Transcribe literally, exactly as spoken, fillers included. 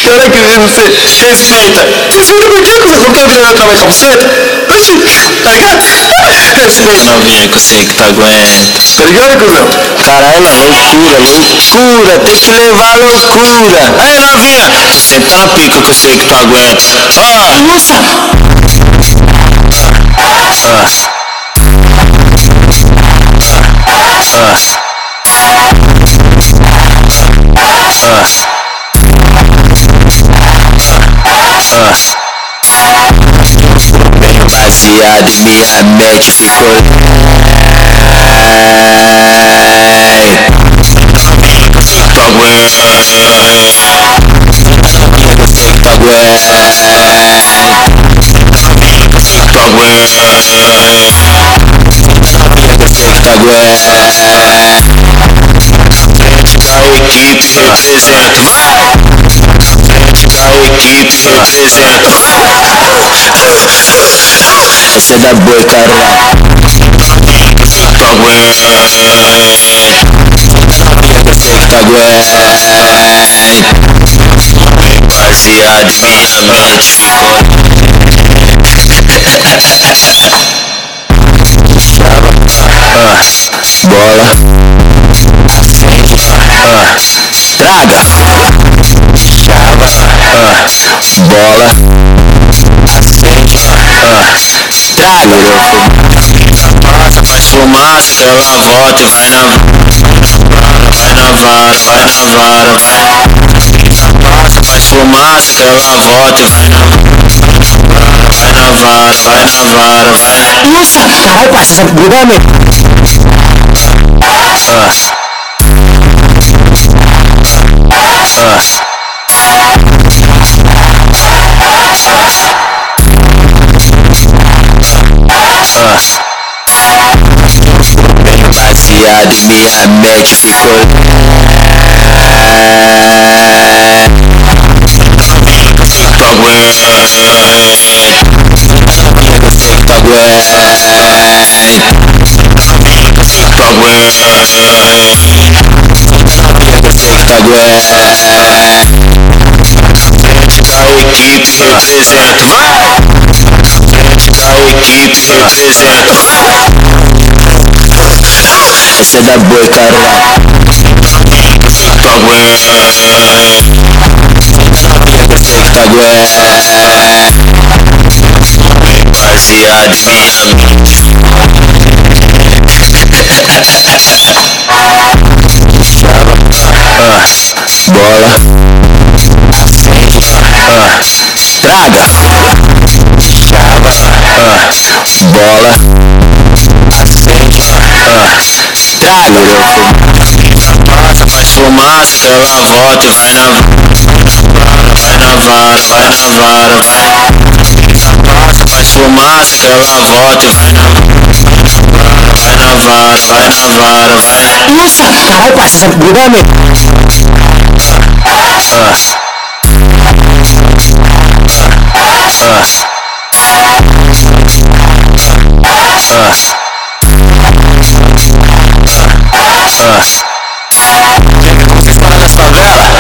Cara, que você respeita. Respeita por quê? Você não quer vir na outra mais camiseta? Tá ligado? Respeita. Novinha que eu sei que tu aguenta. Tá ligado, cuzão? Caralho, loucura, loucura, tem que levar loucura. Aí, novinha, senta na pica que eu sei que tu aguenta. Ah, Nossa! ah, venho baseado e minha mente ficou. Tu aguenta. Eu sei que tu aguenta. Tu aguenta. Eu sei que tu aguenta. Frente da equipe representa. Frente da equipe representa. Essa é da boi, caralho. Tu aguenta. Eu sei que tu aguenta. Baseado em minha mente ficou. Ah, bola. Acende. Ah, traga. Chava. Ah, bola. Acende. Ah, traga. Passa, faz fumaça que ela volta e vai na vara, vai na vara, vai na vara, vai. Passa, faz fumaça que ela volta e vai na vara, vai na vara, vai na vara, vai. Nossa! Caralho, parça, essa gruda é mesmo. Ah. Venho baseado e minha mente ficou. Tu aguenta. Eu sei que tu aguenta. Tu aguenta. Eu sei que tu aguenta. Frente da equipe representa. Frente da equipe representa. Essa é da boi, caralho. Tu aguenta. Eu sei que tu aguenta. Baseado em minha mente. Ah, bola. Acende. Ah, traga. Chava. Ah, bola. Acende. Ah, traga. Passa, faz fumaça que ela volta e vai na vara, vai na vara, vai na vara, vai. Passa, faz fumaça que ela volta e vai na vara, vai na vara, vai na vara, vai. Nossa! Caralho, parça, essa gruda é mesmo. Ah.